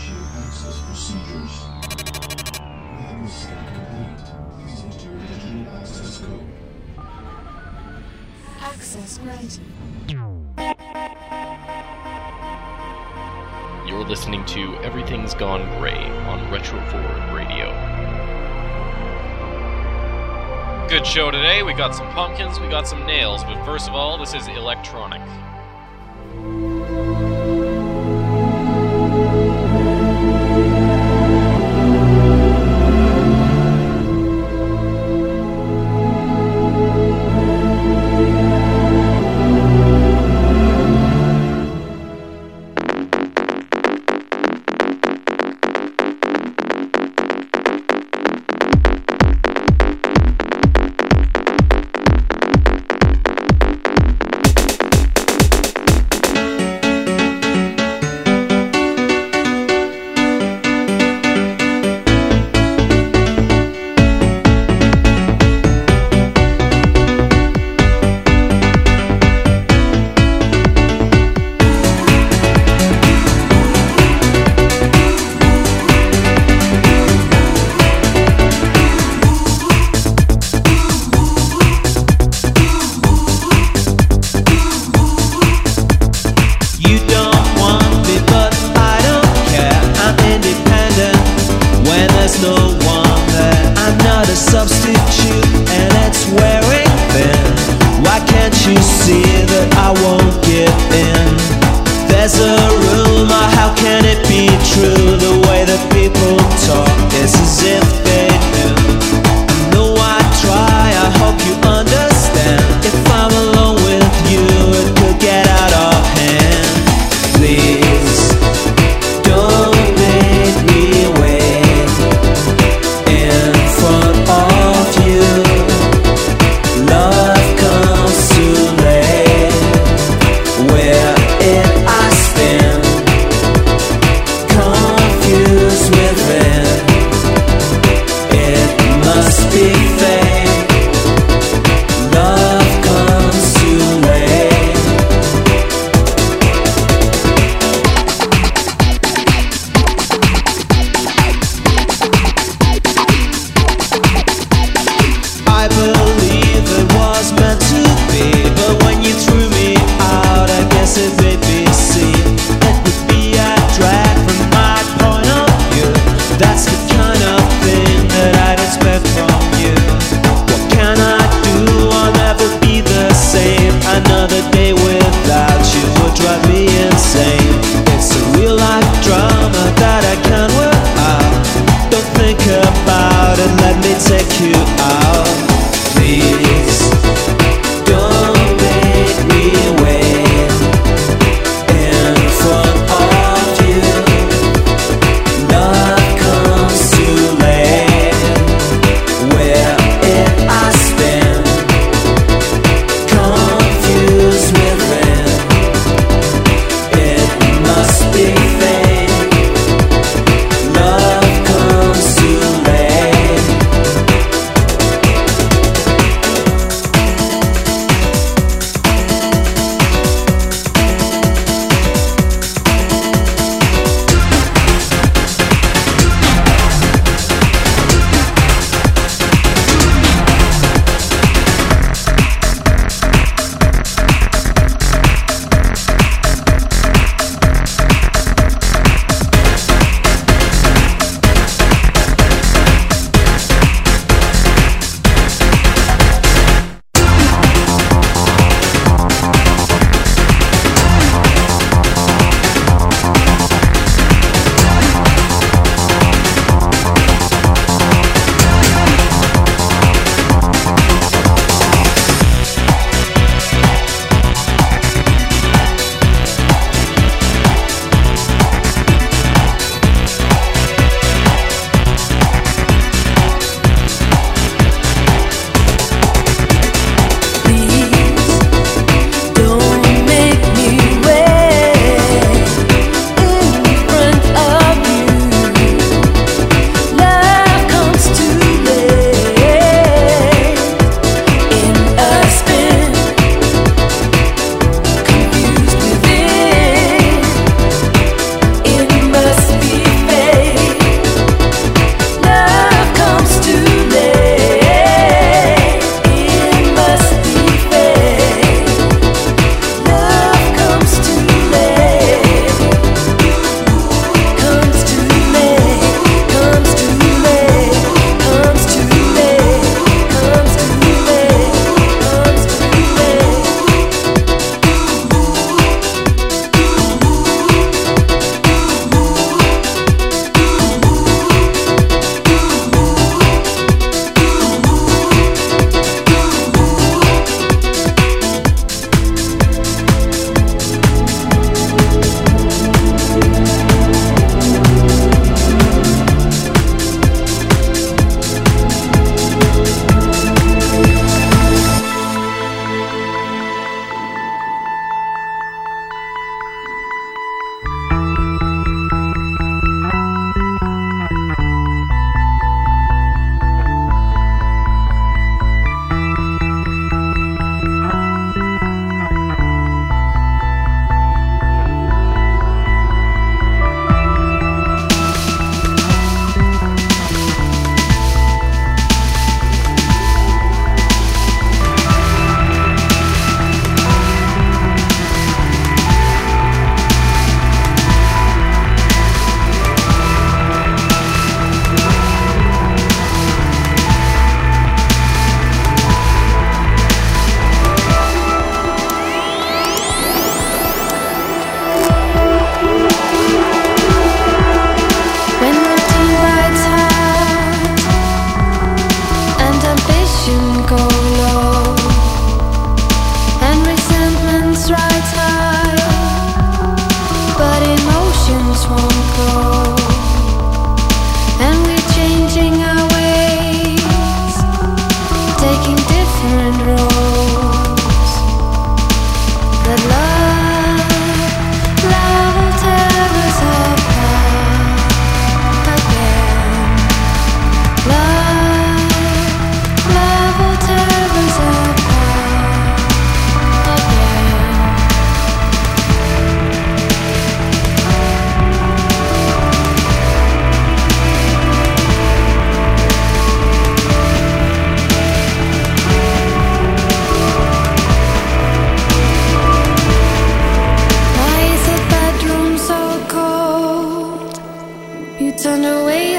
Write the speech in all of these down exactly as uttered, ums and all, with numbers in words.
Initiate access procedures. Lab scan complete. Please enter your digital access code. Access granted. You're listening to Everything's Gone Grey on Retro Forward Radio. Good show today. We got some pumpkins, we got some nails, but first of all, this is electronic.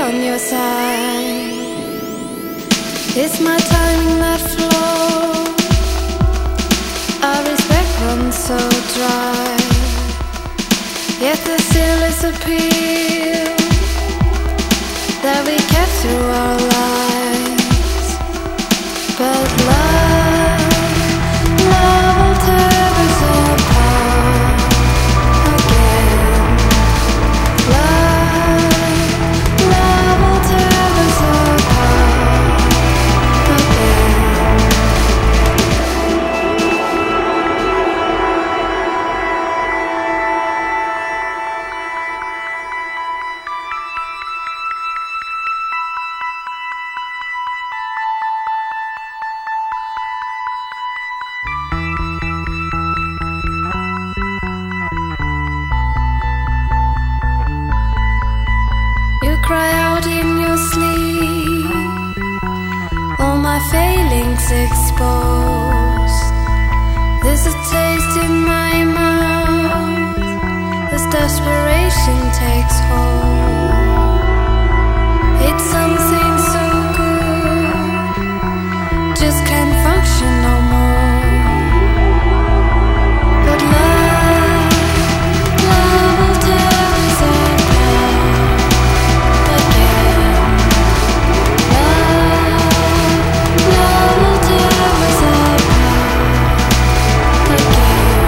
on your side. It's my timing that flows. Our respect runs so dry. Yet there still is appeal that we kept through our lives. But love, love will tear us apart again. Love, love will tear us apart again. You cry out in your sleep, all my failings exposed. There's a taste in my mouth as desperation takes hold. It's something so good, just can't function no more. But love, love will tear us apart again. Love, love will tear us apart again.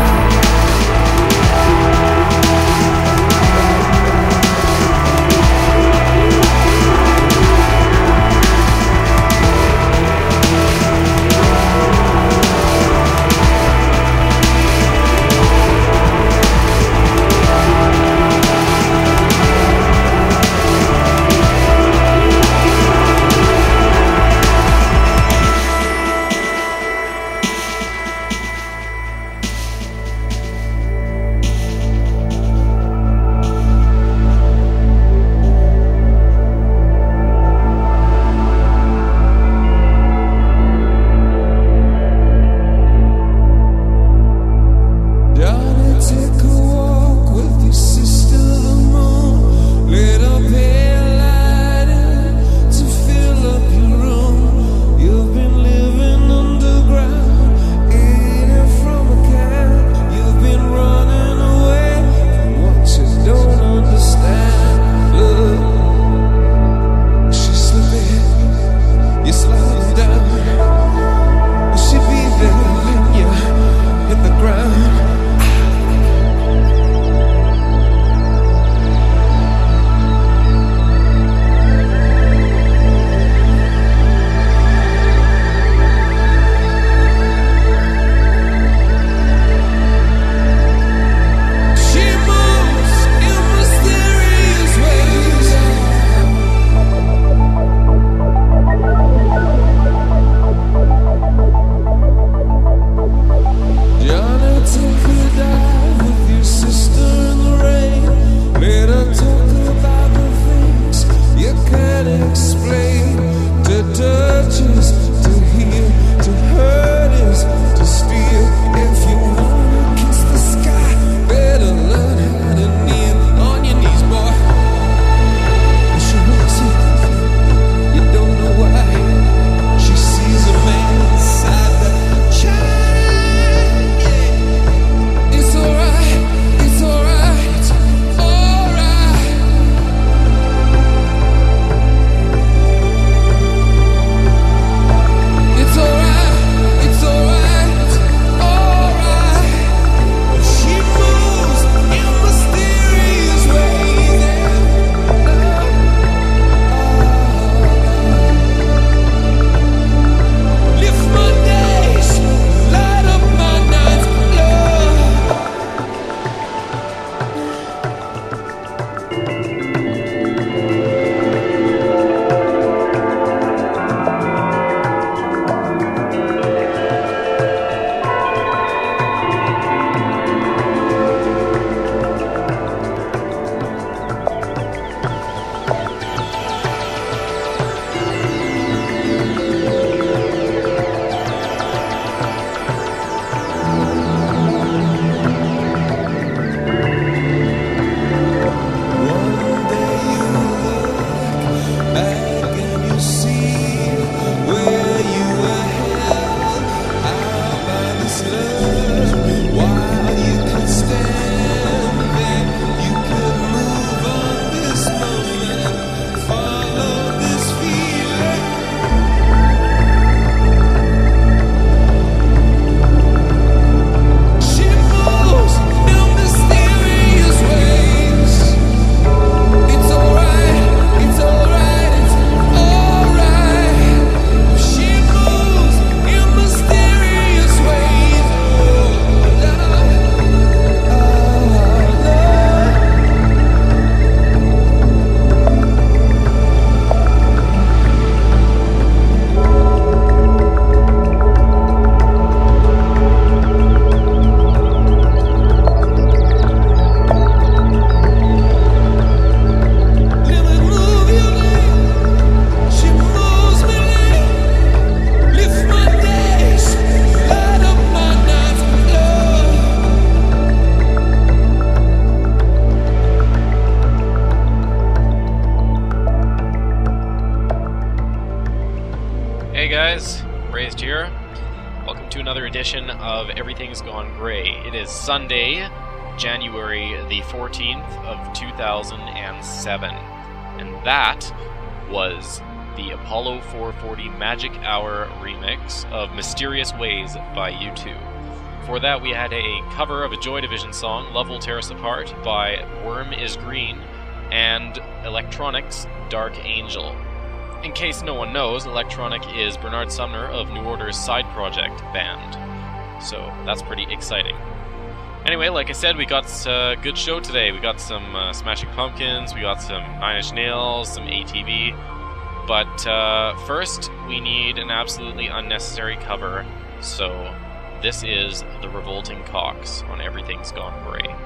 guys, Raised here. Welcome to another edition of Everything's Gone Grey. It is Sunday, January the fourteenth of two thousand seven, and that was the Apollo four forty Magic Hour remix of Mysterious Ways by U two. For that we had a cover of a Joy Division song, Love Will Tear Us Apart, by Worm is Green, and Electronic's Dark Angel. In case no one knows, Electronic is Bernard Sumner of New Order's side project band. So that's pretty exciting. Anyway, like I said, we got a good show today. We got some uh, Smashing Pumpkins, we got some Nine Inch Nails, some A T V. But uh, first, we need an absolutely unnecessary cover. So this is The Revolting Cocks on Everything's Gone Grey.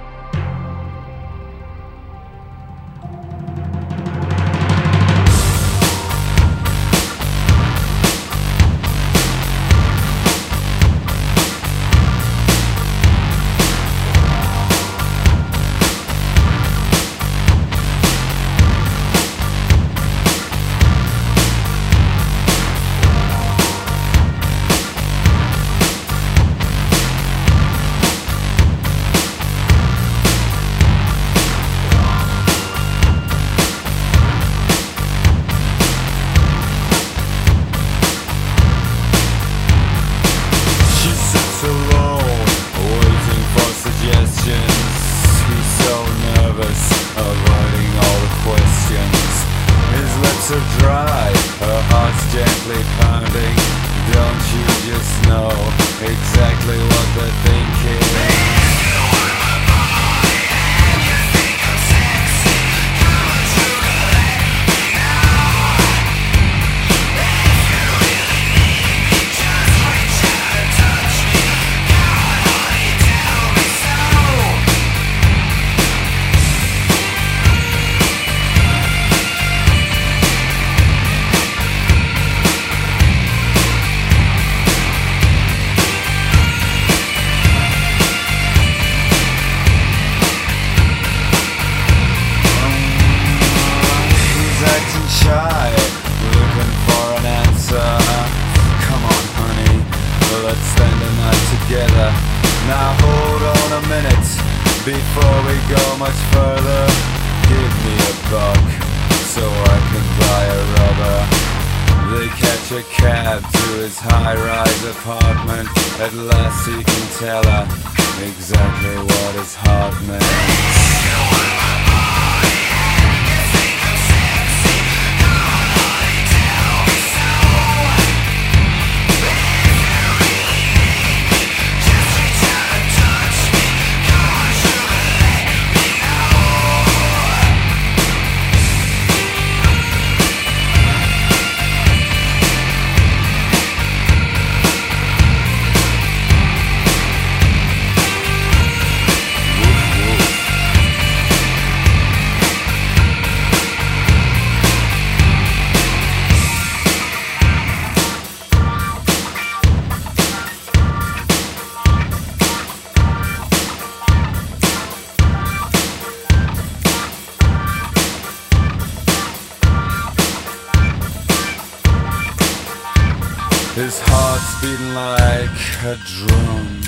His heart's beating like a drum,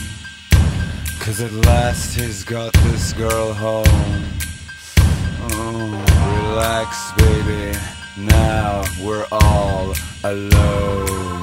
'cause at last he's got this girl home. Oh, relax baby, now we're all alone.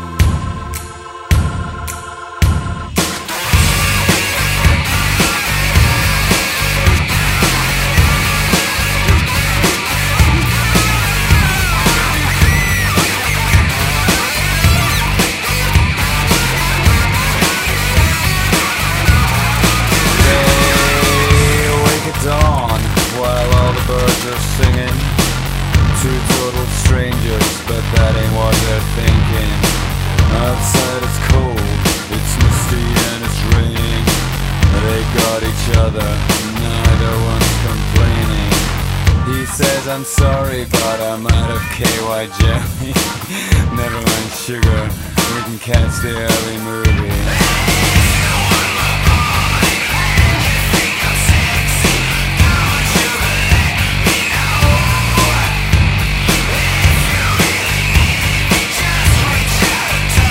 Dawn, while all the birds are singing, two total strangers, but that ain't what they're thinking. Outside it's cold, it's misty and it's raining. They got each other, neither one's complaining. He says I'm sorry, but I'm out of K Y jelly. Never mind sugar, we can catch the early movie. Just reach out and touch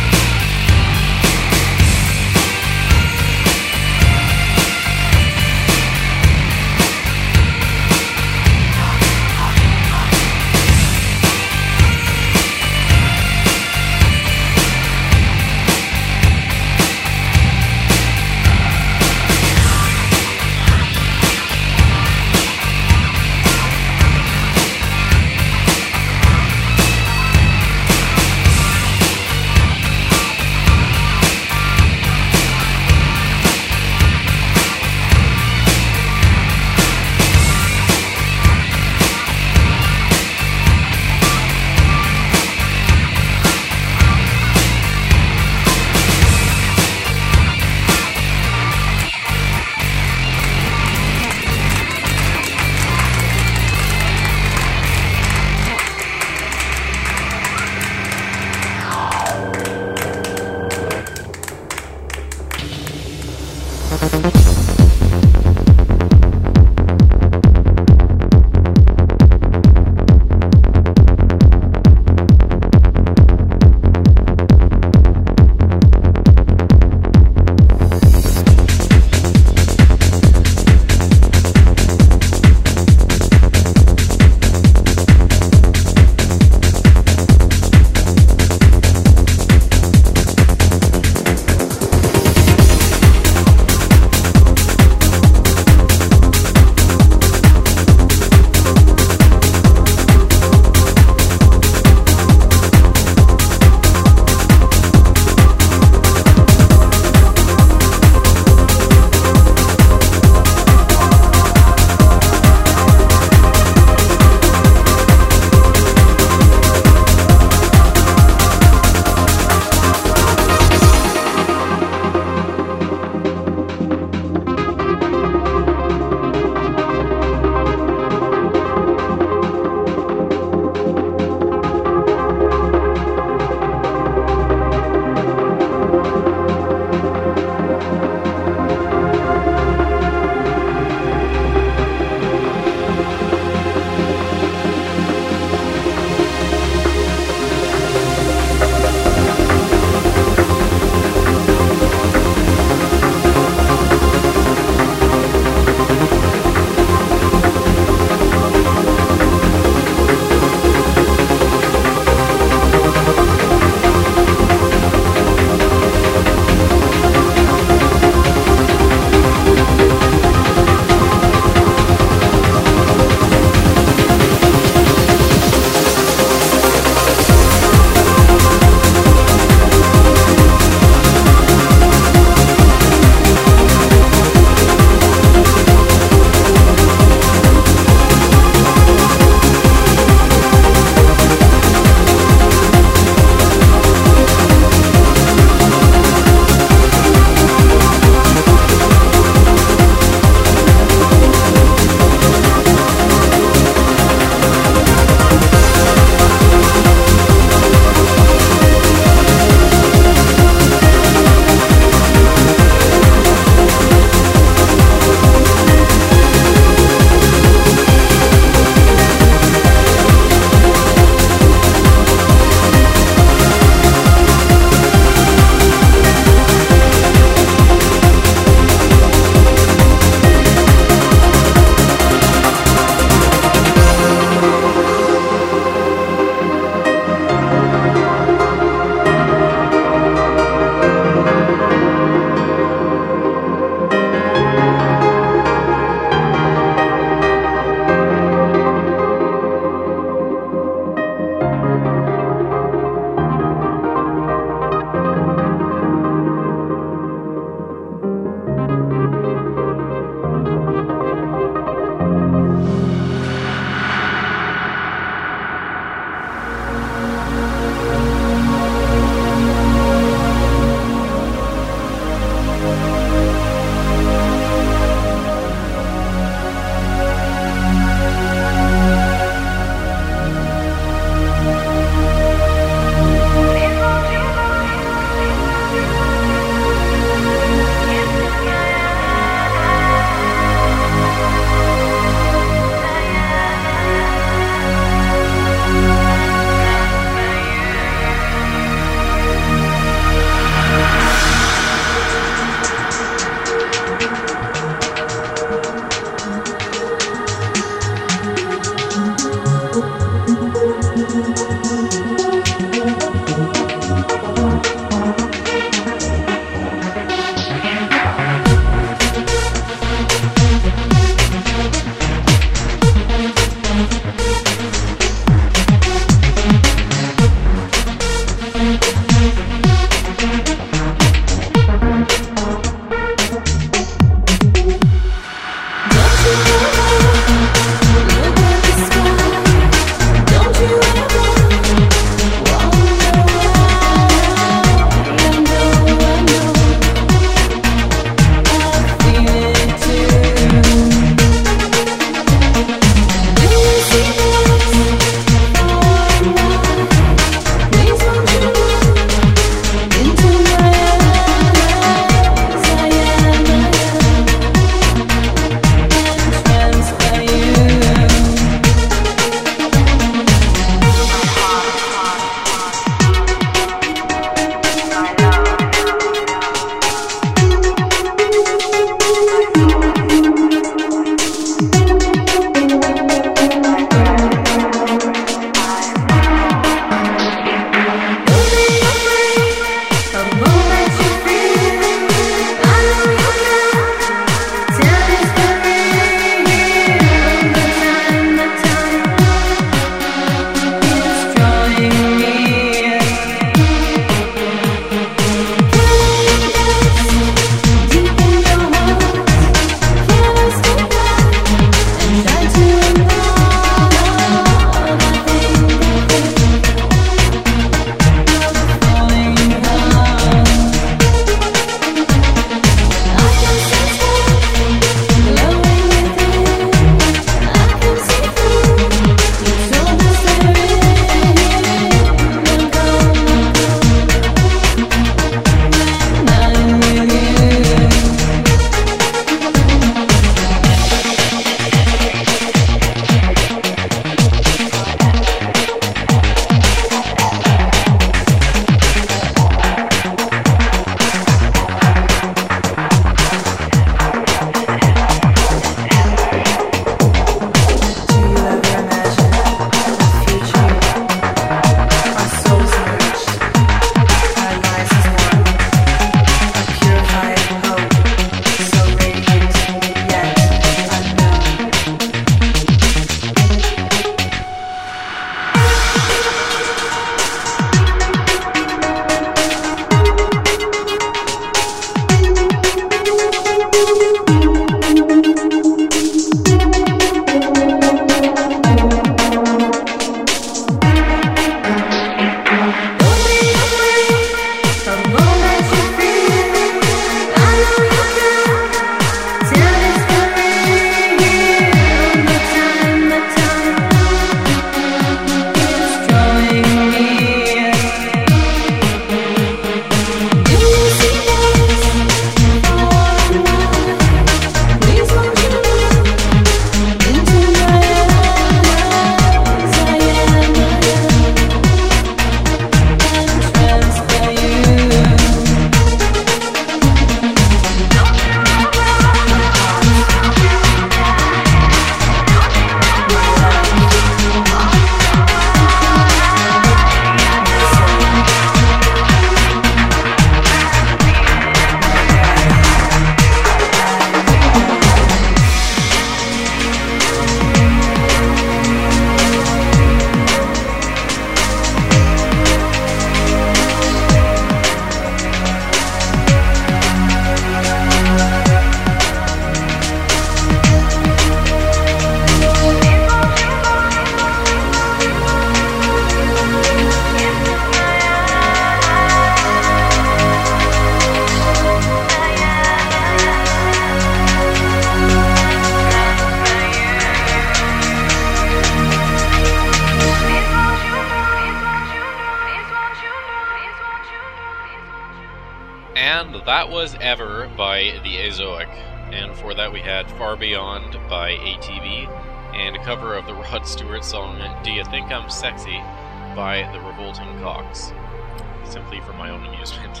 And that was Ever by the Azoic. And for that we had Far Beyond by A T V, and a cover of the Rod Stewart song Do You Think I'm Sexy by the Revolting Cocks. Simply for my own amusement.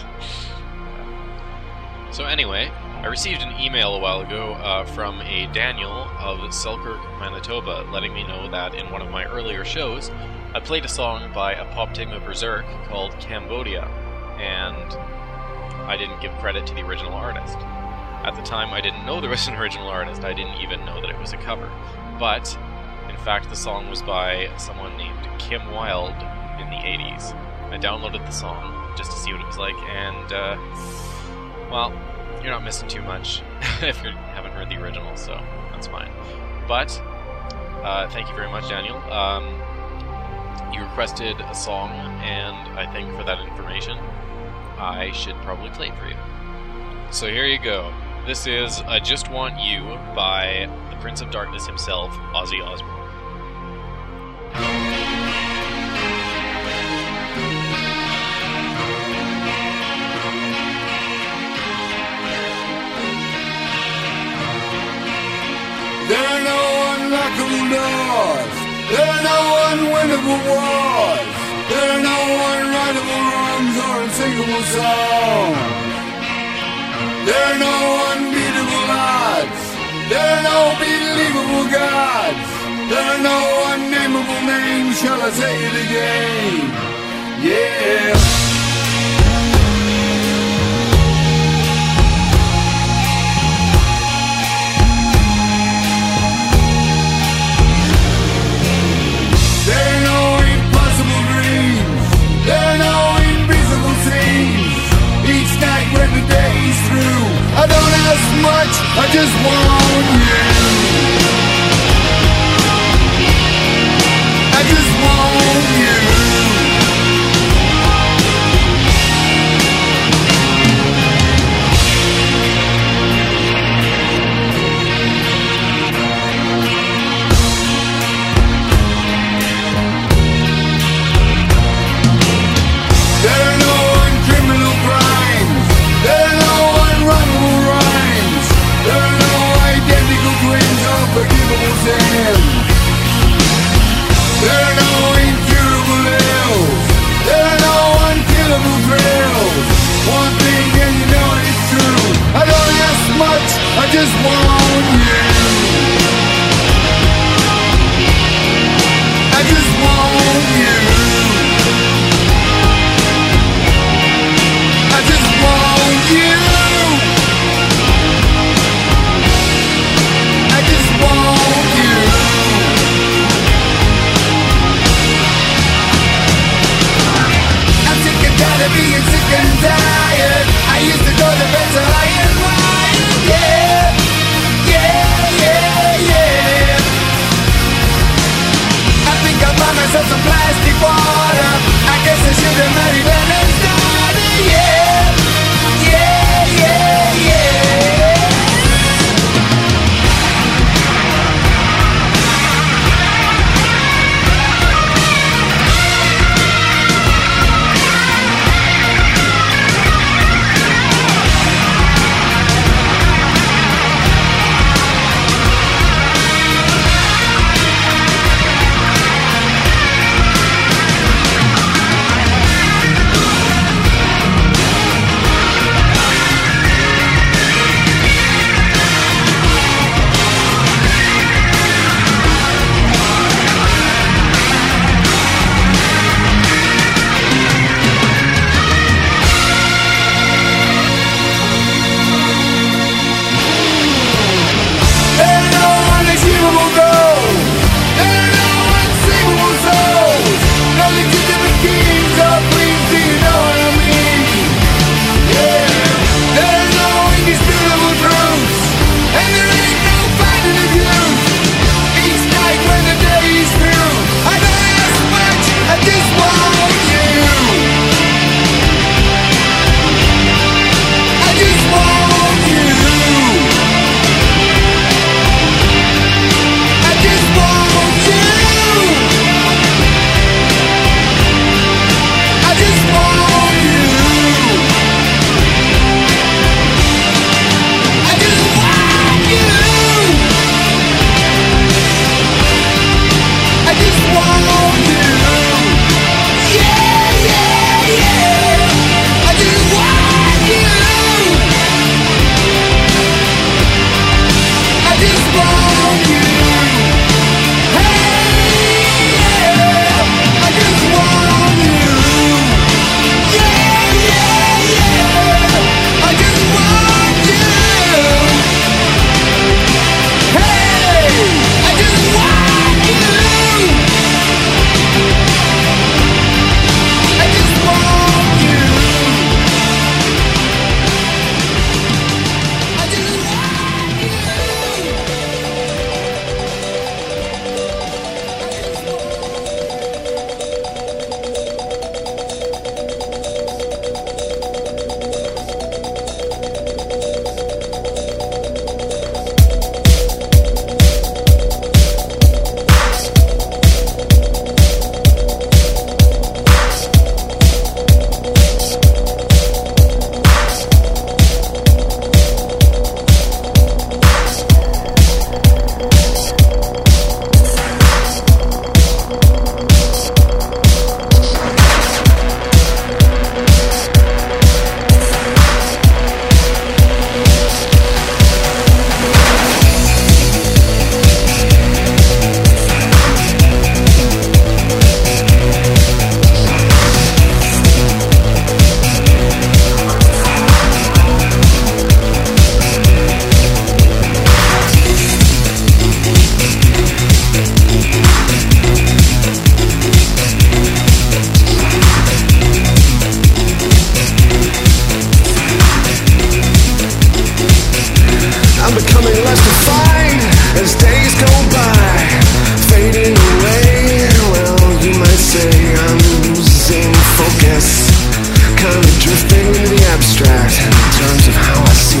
So anyway, I received an email a while ago uh, from a Daniel of Selkirk, Manitoba, letting me know that in one of my earlier shows, I played a song by Apoptygma Berserk called Cambodia, and I didn't give credit to the original artist. At the time, I didn't know there was an original artist. I didn't even know that it was a cover. But, in fact, the song was by someone named Kim Wilde in the eighties. I downloaded the song just to see what it was like, and, uh, well, you're not missing too much if you haven't heard the original, so that's fine. But, uh, thank you very much, Daniel. Um, you requested a song, and I think for that information, I should probably play it for you. So here you go. This is I Just Want You by the Prince of Darkness himself, Ozzy Osbourne. There are no unlockable doors. There are no unwinnable wars. There are no unrightable wrongs or unsinkable songs. There are no unbeatable odds. There are no believable gods. There are no unnameable names. Shall I say it again? Yeah. There are no invisible scenes. Each night when the day's through, I don't ask much, I just want you. I just want you. Unforgivable sins. There are no incurable ills. There are no unkillable thrills. One thing and you know it's true. I don't ask much, I just want you. I just want you. I just want you. Being sick and tired, I used to go to bed so I admired. Yeah, yeah,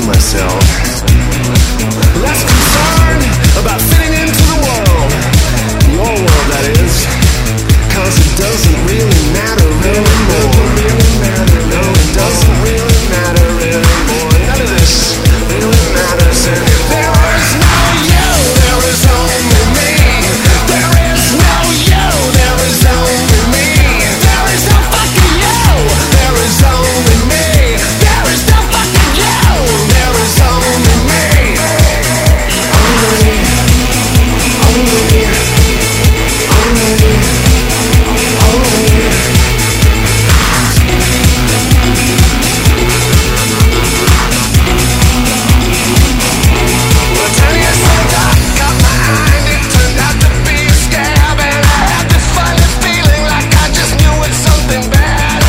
myself. Less concerned about fitting into the world. Your world, that is. Cause it doesn't really matter anymore. No, it doesn't really matter anymore. None of this really matters anymore. There is no you, there is only me. There is no you, there is only me. There is no fucking you, there is only me. There is no fucking you, there is only me. Only, only, only, only. Well, ten years old, I got my eye, and it turned out to be a scab, and I had this funny feeling like I just knew it's something bad.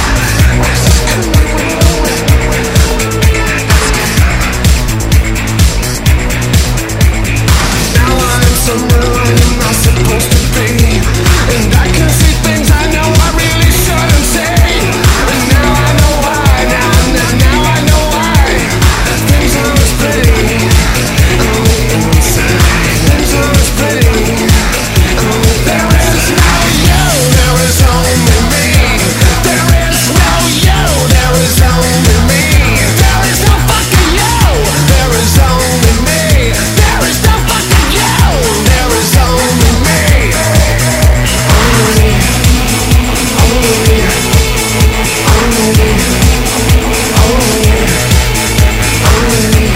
Now I'm somewhere I'm not supposed to be, and I can see things I know I really shouldn't see. And now I know why, now, now, now I know why. Things aren't as pretty on the inside. Things aren't as pretty on the There is no you, there is only me. There is no you, there is only me. There is no fucking you, there is only me. There is no fucking you, there is only me. Only, only, only, only, only,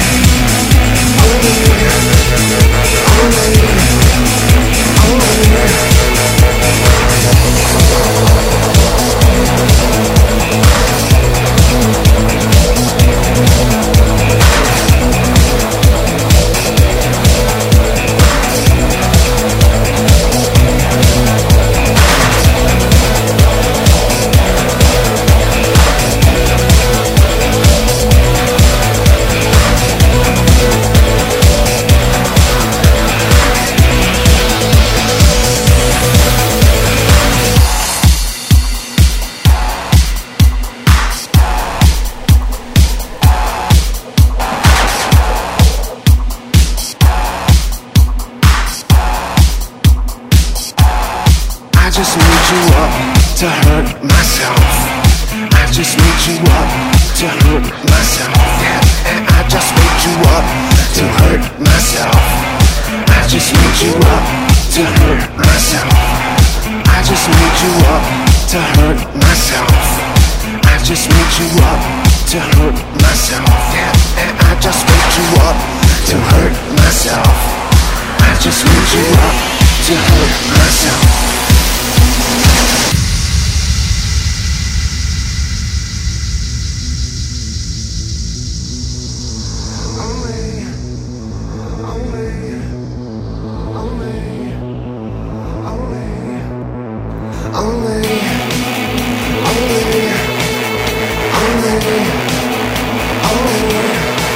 I just need you up to hurt myself. I just need you up to hurt myself. Yeah, and I just need you up to hurt myself. I just need you up to hurt myself. I just need you up to hurt myself. I just need you up to hurt myself. Yeah, and I just need you up to hurt myself. I just need you up to hurt myself. Only, only, only, only.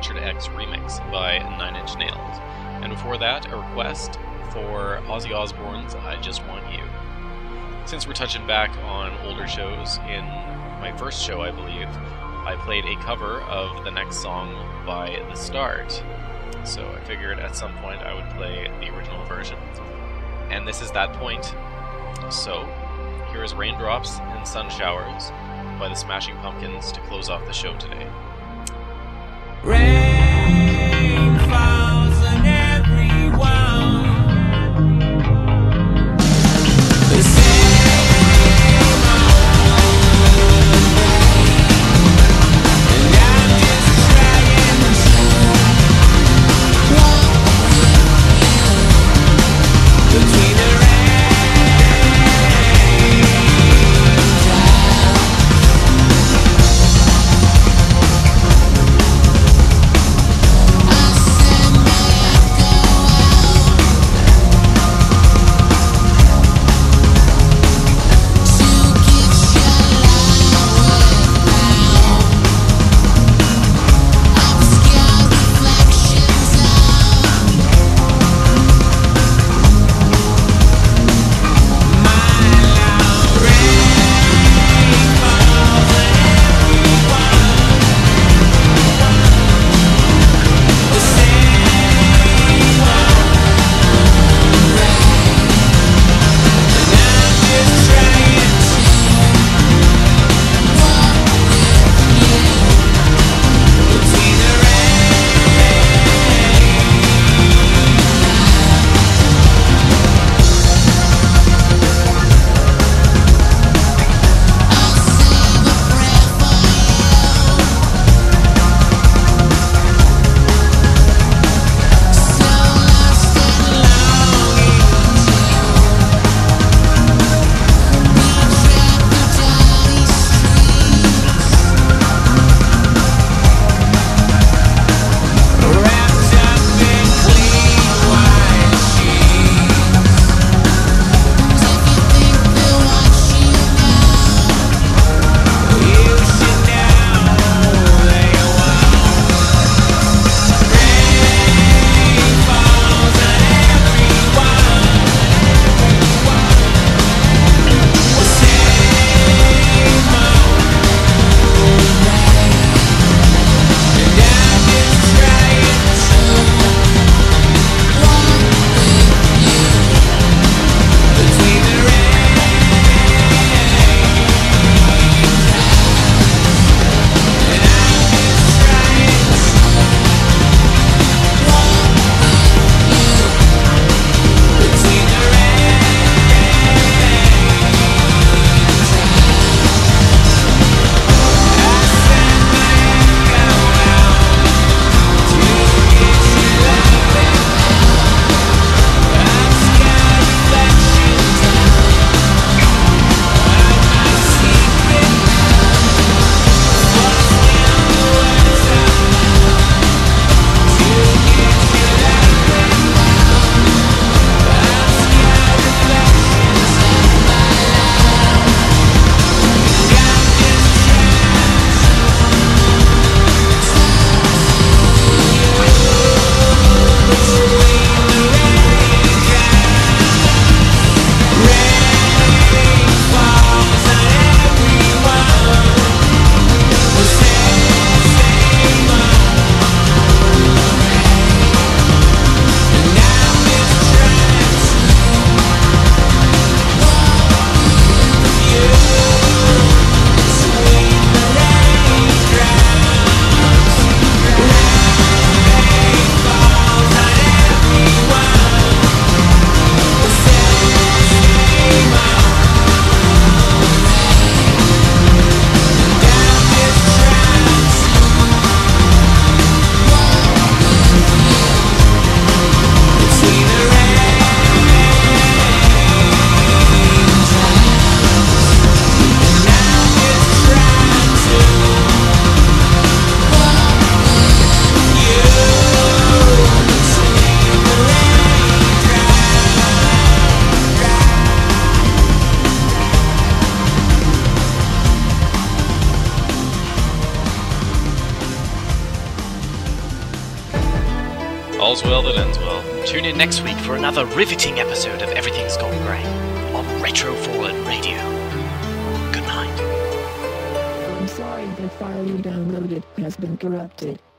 Richard X remix by Nine Inch Nails. And before that, a request for Ozzy Osbourne's I Just Want You. Since we're touching back on older shows, in my first show, I believe, I played a cover of the next song by The Start. So I figured at some point I would play the original version. And this is that point. So here is Raindrops and Sun Showers by the Smashing Pumpkins to close off the show today. Rain falls on everyone. The same old rain, and I'm just trying to walk between the rain. all's well that ends well. Tune in next week for another riveting episode of Everything's Gone Grey on Retro Forward Radio. Good night. I'm sorry, the file you downloaded has been corrupted.